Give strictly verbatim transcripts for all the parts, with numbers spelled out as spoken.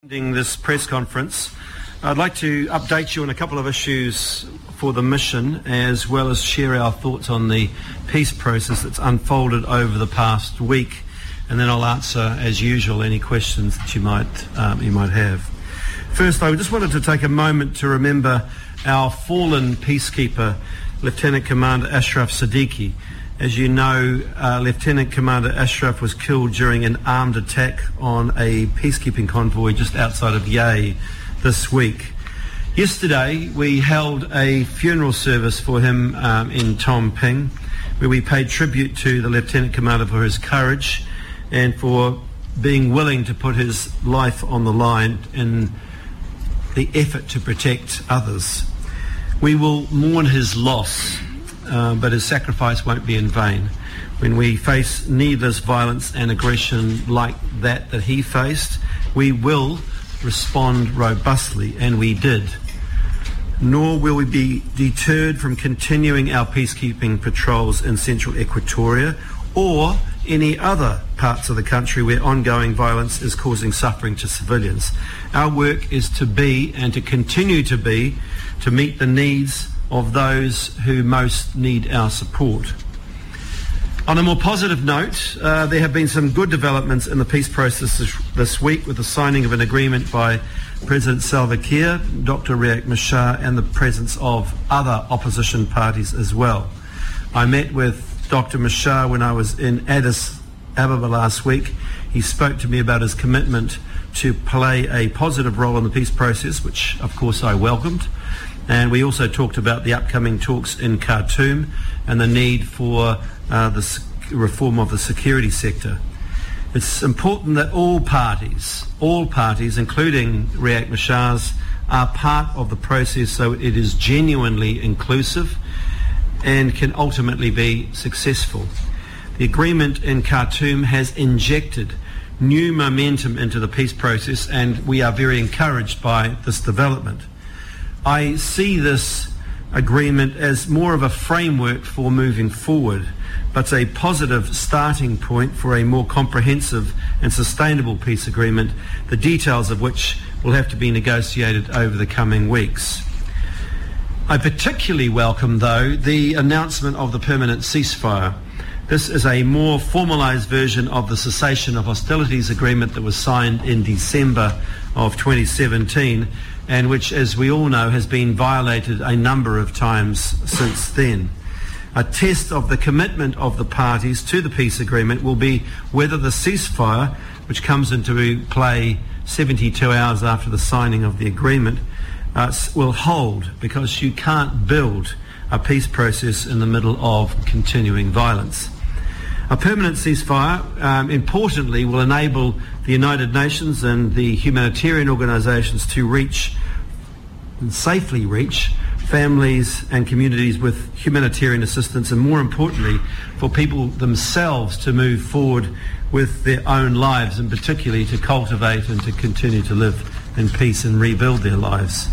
This press conference, I'd like to update you on a couple of issues for the mission, as well as share our thoughts on the peace process that's unfolded over the past week, and then I'll answer, as usual, any questions that you might um, you might have. First, I just wanted to take a moment to remember our fallen peacekeeper, Lieutenant Commander Ashraf Siddiqui. As you know, uh, Lieutenant Commander Ashraf was killed during an armed attack on a peacekeeping convoy just outside of Yei this week. Yesterday, we held a funeral service for him um, in Tom Ping, where we paid tribute to the Lieutenant Commander for his courage and for being willing to put his life on the line in the effort to protect others. We will mourn his loss, Uh, but his sacrifice won't be in vain. When we face needless violence and aggression like that that he faced, we will respond robustly, and we did. Nor will we be deterred from continuing our peacekeeping patrols in central Equatoria or any other parts of the country where ongoing violence is causing suffering to civilians. Our work is to be, and to continue to be, to meet the needs of those who most need our support. On a more positive note, uh, there have been some good developments in the peace process this, this week, with the signing of an agreement by President Salva Kiir, Doctor Riek Machar, and the presence of other opposition parties as well. I met with Doctor Machar when I was in Addis Ababa last week. He spoke to me about his commitment to play a positive role in the peace process, which of course I welcomed. And we also talked about the upcoming talks in Khartoum and the need for uh, the reform of the security sector. It's important that all parties, all parties, including Riek Machar's, are part of the process so it is genuinely inclusive and can ultimately be successful. The agreement in Khartoum has injected new momentum into the peace process, and we are very encouraged by this development. I see this agreement as more of a framework for moving forward, but a positive starting point for a more comprehensive and sustainable peace agreement, the details of which will have to be negotiated over the coming weeks. I particularly welcome, though, the announcement of the permanent ceasefire. This is a more formalised version of the cessation of hostilities agreement that was signed in December of twenty seventeen, and which, as we all know, has been violated a number of times since then. A test of the commitment of the parties to the peace agreement will be whether the ceasefire, which comes into play seventy-two hours after the signing of the agreement, uh, will hold, because you can't build a peace process in the middle of continuing violence. A permanent ceasefire, um, importantly, will enable the United Nations and the humanitarian organisations to reach, and safely reach, families and communities with humanitarian assistance, and more importantly, for people themselves to move forward with their own lives, and particularly to cultivate and to continue to live in peace and rebuild their lives.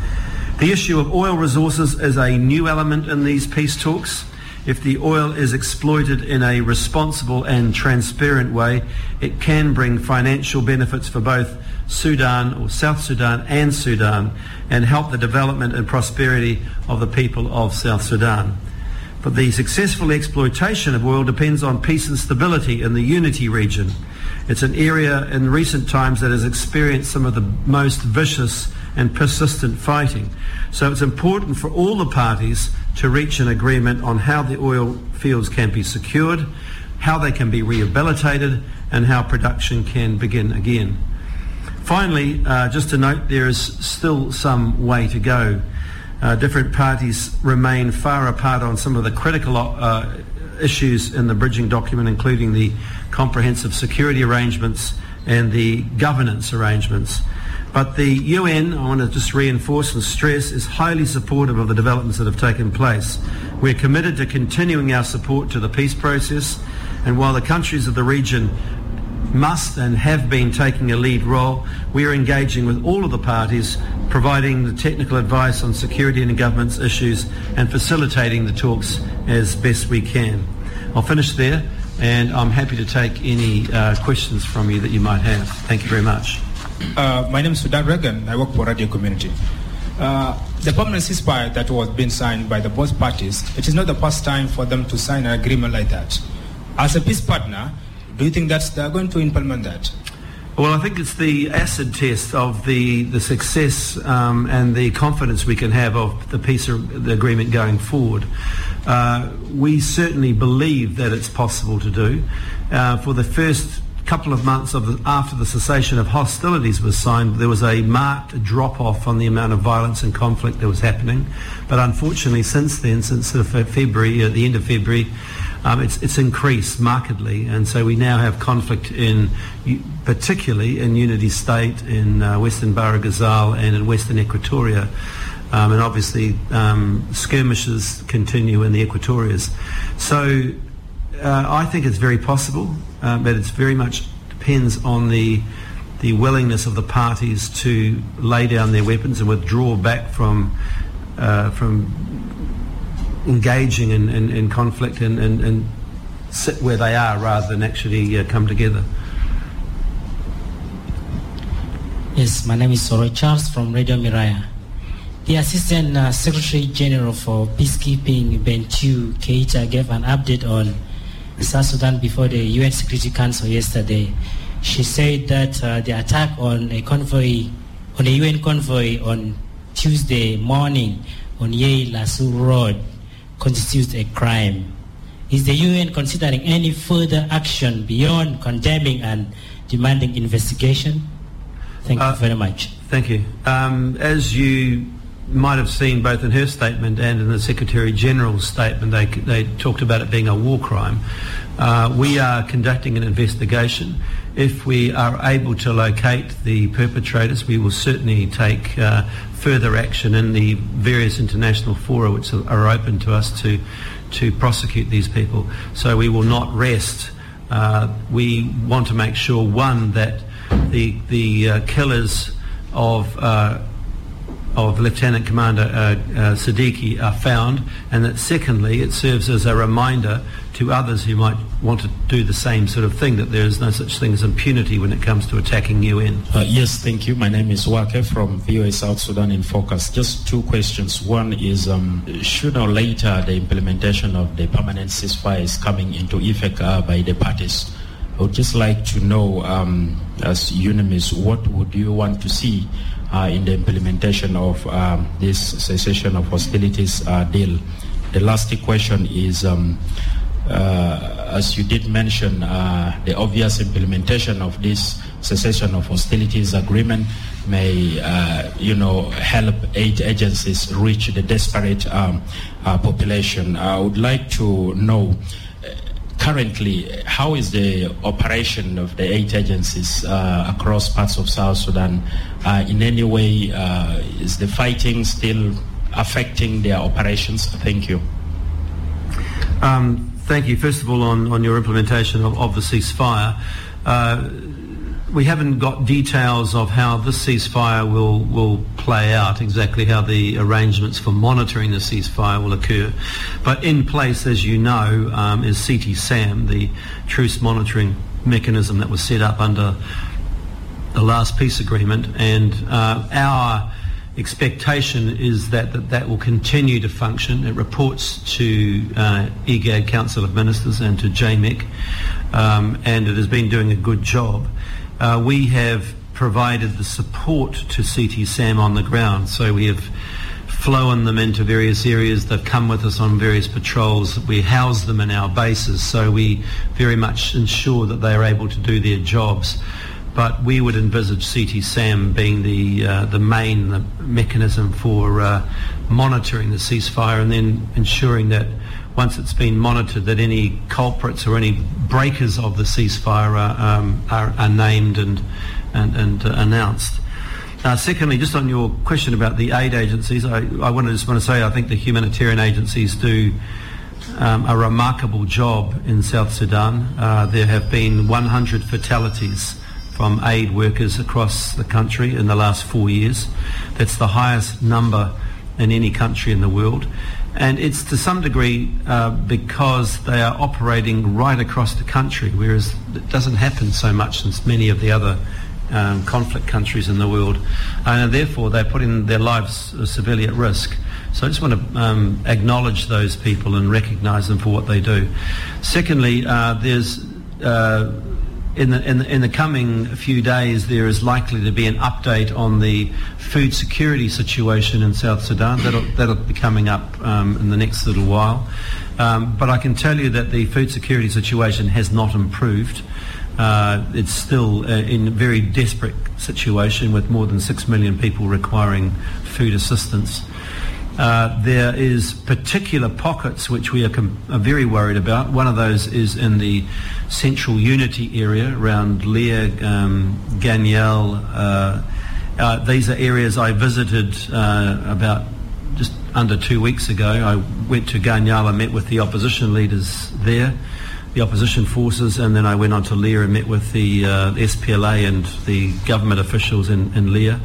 The issue of oil resources is a new element in these peace talks. If the oil is exploited in a responsible and transparent way, it can bring financial benefits for both Sudan or South Sudan and Sudan, and help the development and prosperity of the people of South Sudan. But the successful exploitation of oil depends on peace and stability in the Unity region. It's an area in recent times that has experienced some of the most vicious and persistent fighting. So it's important for all the parties to reach an agreement on how the oil fields can be secured, how they can be rehabilitated, and how production can begin again. Finally, uh, just to note, there is still some way to go. Uh, different parties remain far apart on some of the critical uh, issues in the bridging document, including the comprehensive security arrangements and the governance arrangements. But the U N, I want to just reinforce and stress, is highly supportive of the developments that have taken place. We're committed to continuing our support to the peace process, and while the countries of the region must and have been taking a lead role, we are engaging with all of the parties, providing the technical advice on security and governance issues, and facilitating the talks as best we can. I'll finish there, and I'm happy to take any uh, questions from you that you might have. Thank you very much. Uh, my name is Sudan Regan. I work for Radio Community. Uh, the permanent ceasefire that was being signed by the both parties, it is not the first time for them to sign an agreement like that. As a peace partner, do you think that they are going to implement that? Well, I think it's the acid test of the, the success um, and the confidence we can have of the peace the agreement going forward. Uh, we certainly believe that it's possible to do. Uh, for the first couple of months of the, after the cessation of hostilities was signed, there was a marked drop-off on the amount of violence and conflict that was happening. But unfortunately, since then, since sort of February, at the end of February, Um, it's, it's increased markedly, and so we now have conflict in, particularly in Unity State, in uh, Western Bahr Ghazal and in Western Equatoria, um, and obviously um, skirmishes continue in the Equatorias. So uh, I think it's very possible, uh, but it's very much depends on the the willingness of the parties to lay down their weapons and withdraw back from uh, from. engaging in, in, in conflict and, and, and sit where they are rather than actually uh, come together. Yes, my name is Soroy Charles from Radio Miraya. The Assistant uh, Secretary General for Peacekeeping, Bentiu Keita, gave an update on South Sudan before the U N Security Council yesterday. She said that uh, the attack on a convoy, on a U N convoy on Tuesday morning on Yei Lasu Road constitutes a crime. Is the U N considering any further action beyond condemning and demanding investigation? Thank uh, you very much. Thank you. Um, as you might have seen both in her statement and in the Secretary General's statement, they, they talked about it being a war crime. Uh, we are conducting an investigation. If we are able to locate the perpetrators, we will certainly take uh, further action in the various international fora which are open to us to to prosecute these people. So we will not rest. Uh, we want to make sure, one, that the the uh, killers of uh, of Lieutenant Commander uh, uh, Siddiqui are found, and that secondly, it serves as a reminder to others who might want to do the same sort of thing, that there is no such thing as impunity when it comes to attacking U N. Uh, yes, thank you. My name is Wake from V O A South Sudan in Focus. Just two questions. One is, um, sooner or later, the implementation of the permanent ceasefire is coming into effect uh, by the parties. I would just like to know, um, as UNAMIS, what would you want to see uh, in the implementation of um, this cessation of hostilities uh, deal? The last question is, um, Uh, as you did mention, uh, the obvious implementation of this cessation of hostilities agreement may, uh, you know, help aid agencies reach the desperate um, uh, population. I would like to know, uh, currently, how is the operation of the aid agencies uh, across parts of South Sudan? Uh, in any way, uh, is the fighting still affecting their operations? Thank you. Um, Thank you. First of all, on, on your implementation of, of the ceasefire, uh, we haven't got details of how this ceasefire will, will play out, exactly how the arrangements for monitoring the ceasefire will occur. But in place, as you know, um, is C T SAM, the truce monitoring mechanism that was set up under the last peace agreement, and uh, our expectation is that, that that will continue to function. It reports to uh, E G A D Council of Ministers and to J M E C, um, and it has been doing a good job. Uh, we have provided the support to C T SAM on the ground, so we have flown them into various areas. They've come with us on various patrols. We house them in our bases, so we very much ensure that they are able to do their jobs. But we would envisage C T SAM being the uh, the main the mechanism for uh, monitoring the ceasefire, and then ensuring that once it's been monitored, that any culprits or any breakers of the ceasefire are, um, are, are named and and, and uh, announced. Uh, secondly, just on your question about the aid agencies, I, I want to just want to say I think the humanitarian agencies do um, a remarkable job in South Sudan. Uh, there have been one hundred fatalities from aid workers across the country in the last four years. That's the highest number in any country in the world. And it's to some degree uh, because they are operating right across the country, whereas it doesn't happen so much in many of the other um, conflict countries in the world, and therefore they're putting their lives severely at risk. So I just want to um, acknowledge those people and recognise them for what they do. Secondly, uh, there's uh, in the, in the in the coming few days there is likely to be an update on the food security situation in South Sudan. That'll that'll be coming up um, in the next little while. Um, but I can tell you that the food security situation has not improved. Uh, it's still uh, in a very desperate situation with more than six million people requiring food assistance. Uh, there is particular pockets which we are, com- are very worried about. One of those is in the Central Unity area around Lear, um, Ganyel. Uh, uh, these are areas I visited uh, about just under two weeks ago. I went to Ganyel and met with the opposition leaders there, the opposition forces, and then I went on to Lear and met with the uh, S P L A and the government officials in, in Lear.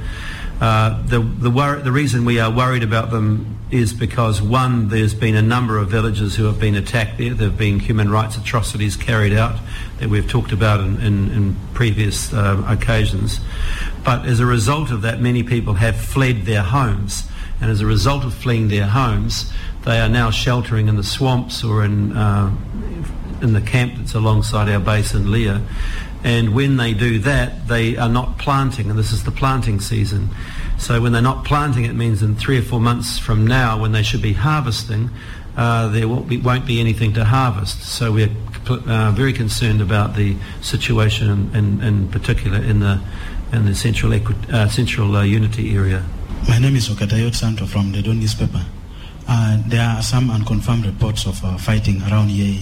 Uh, the the, wor- the reason we are worried about them is because, one, there's been a number of villages who have been attacked there. There have been human rights atrocities carried out that we've talked about in, in, in previous uh, occasions. But as a result of that, many people have fled their homes. And as a result of fleeing their homes, they are now sheltering in the swamps or in uh, in the camp that's alongside our base in Lear. And when they do that, they are not planting, and this is the planting season. So when they're not planting, it means in three or four months from now, when they should be harvesting, uh, there won't be, won't be anything to harvest. So we're uh, very concerned about the situation, in, in, in particular in the in the central Equi- uh, central uh, Unity area. My name is Okatayot Santo from the Dawn newspaper. Uh, there are some unconfirmed reports of uh, fighting around Yei.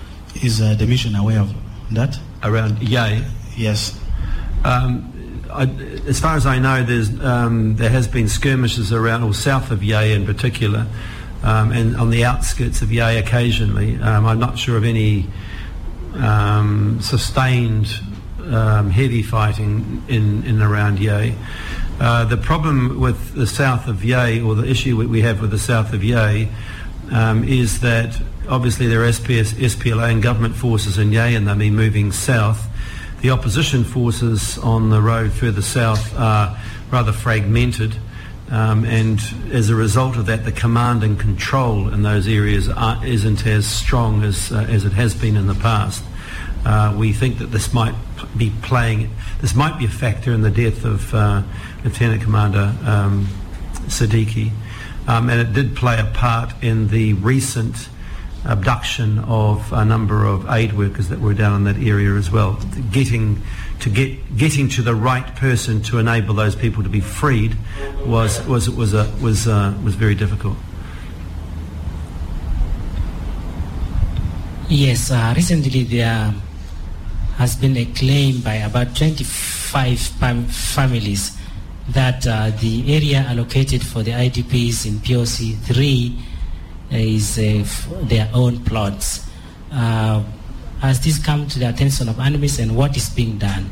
Is uh, the mission aware of that? Around Yei? Yes. Um, I, as far as I know, there's um, there has been skirmishes around, or south of Yei in particular, um, and on the outskirts of Yei occasionally. Um, I'm not sure of any um, sustained um, heavy fighting in, in and around Yei. Uh, the problem with the south of Yei, or the issue we have with the south of Yei, um, is that obviously there are S P S, S P L A and government forces in Yei, and they'll be moving south. The opposition forces on the road further south are rather fragmented, um, and as a result of that, the command and control in those areas are, isn't as strong as uh, as it has been in the past. Uh, we think that this might be playing, this might be a factor in the death of uh, Lieutenant Commander um, Siddiqui, um, and it did play a part in the recent abduction of a number of aid workers that were down in that area as well. Getting to get getting to the right person to enable those people to be freed was was was a, was uh, was very difficult. Yes, uh, recently there has been a claim by about twenty-five fam- families that uh, the area allocated for the I D Ps in P O C three is uh, f- their own plots. Uh, has this come to the attention of ANMIS, and what is being done?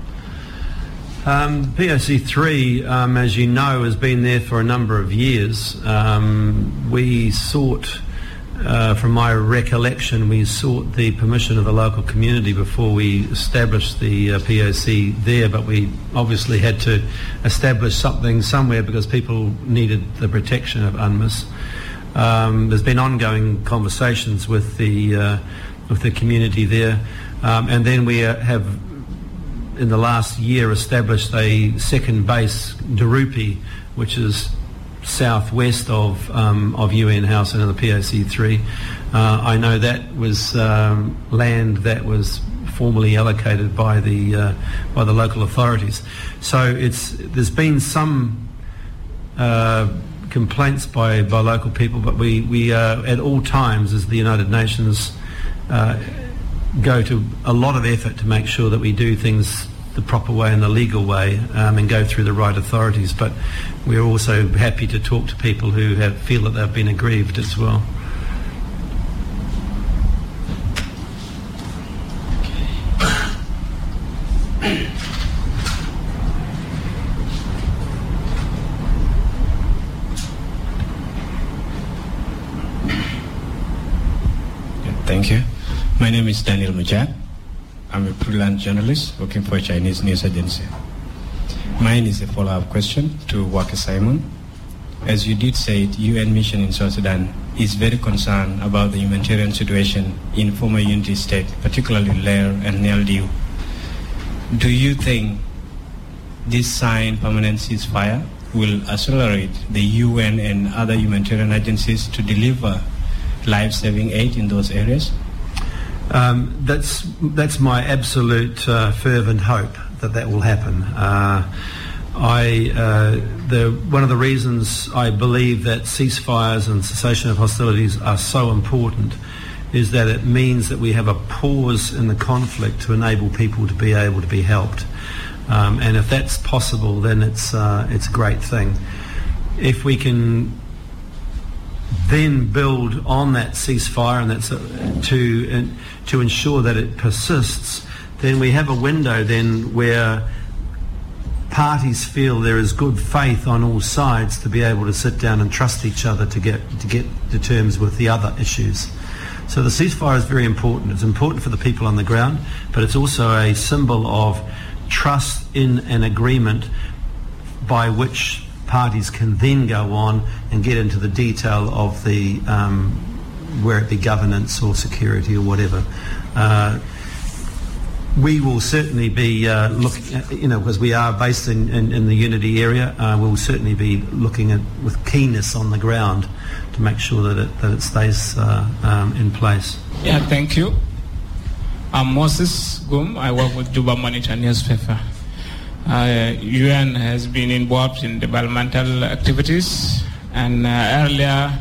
Um, P O C three, um, as you know, has been there for a number of years. Um, we sought, uh, from my recollection, we sought the permission of the local community before we established the uh, P O C there, but we obviously had to establish something somewhere because people needed the protection of UNMISS. Um, there's been ongoing conversations with the uh, with the community there, um, and then we uh, have, in the last year, established a second base, Darupi, which is southwest of um, of U N House and in the P O C three. Uh, I know that was um, land that was formally allocated by the uh, by the local authorities. So it's there's been some Uh, complaints by, by local people, but we, we uh, at all times as the United Nations uh, go to a lot of effort to make sure that we do things the proper way and the legal way, um, and go through the right authorities. But we're also happy to talk to people who have, feel that they've been aggrieved as well. Thank you. My name is Daniel Mujad. I'm a freelance journalist working for a Chinese news agency. Mine is a follow-up question to Waka Simon. As you did say, the U N mission in South Sudan is very concerned about the humanitarian situation in former unity state, particularly Lair and Nialdeu. Do you think this signed permanent ceasefire will accelerate the U N and other humanitarian agencies to deliver life-saving aid in those areas? Um, that's that's my absolute uh, fervent hope that that will happen. Uh, I uh, the one of the reasons I believe that ceasefires and cessation of hostilities are so important is that it means that we have a pause in the conflict to enable people to be able to be helped. Um, and if that's possible, then it's uh, it's a great thing. If we can then build on that ceasefire and that's uh, to uh, to ensure that it persists, then we have a window then where parties feel there is good faith on all sides to be able to sit down and trust each other to get to get to terms with the other issues. So the ceasefire is very important. It's important for the people on the ground, but it's also a symbol of trust in an agreement by which parties can then go on and get into the detail of the um, where it be governance or security or whatever. Uh, we will certainly be uh, looking, you know, because we are based in, in, in the Unity area, uh, we'll certainly be looking at with keenness on the ground to make sure that it, that it stays uh, um, in place. Yeah, thank you. I'm Moses Gum. I work with Juba Monitor newspaper. Uh, U N has been involved in developmental activities, and uh, earlier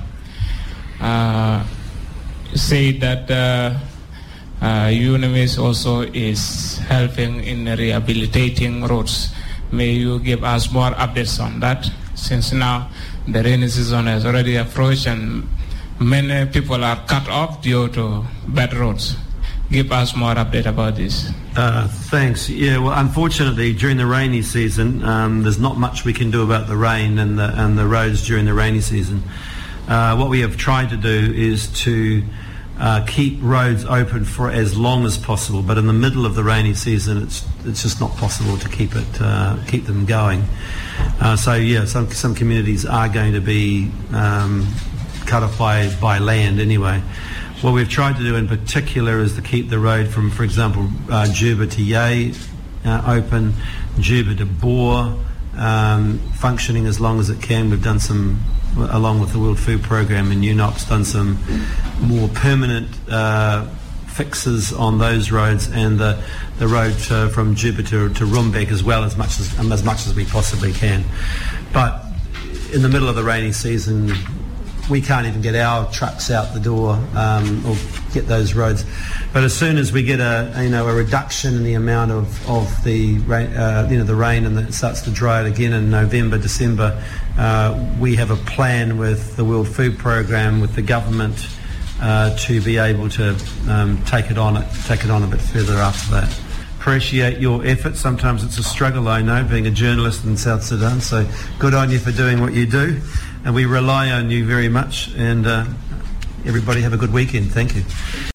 uh, said that uh, uh, UNAMIS also is helping in rehabilitating roads. May you give us more updates on that, since now the rainy season has already approached and many people are cut off due to bad roads. Give us more update about this. Uh, thanks. Yeah, well, unfortunately, during the rainy season, um, there's not much we can do about the rain and the, and the roads during the rainy season. Uh, what we have tried to do is to uh, keep roads open for as long as possible, but in the middle of the rainy season, it's it's just not possible to keep it uh, keep them going. Uh, so yeah, some some communities are going to be um, cut off by by land anyway. What we've tried to do in particular is to keep the road from, for example, uh, Juba to Yei uh, open, Juba to Bor um, functioning as long as it can. We've done some, along with the World Food Programme in U N O P S, done some more permanent uh, fixes on those roads, and the, the road uh, from Juba to, to Rumbek as well, as much as, um, as much as we possibly can. But in the middle of the rainy season, we can't even get our trucks out the door um, or get those roads. But as soon as we get a you know a reduction in the amount of of the rain, uh, you know the rain and it starts to dry out again in November, December, uh, we have a plan with the World Food Programme, with the government, uh, to be able to um, take it on take it on a bit further after that. Appreciate your efforts. Sometimes it's a struggle, I know, being a journalist in South Sudan. So good on you for doing what you do. And we rely on you very much, and uh, everybody have a good weekend. Thank you.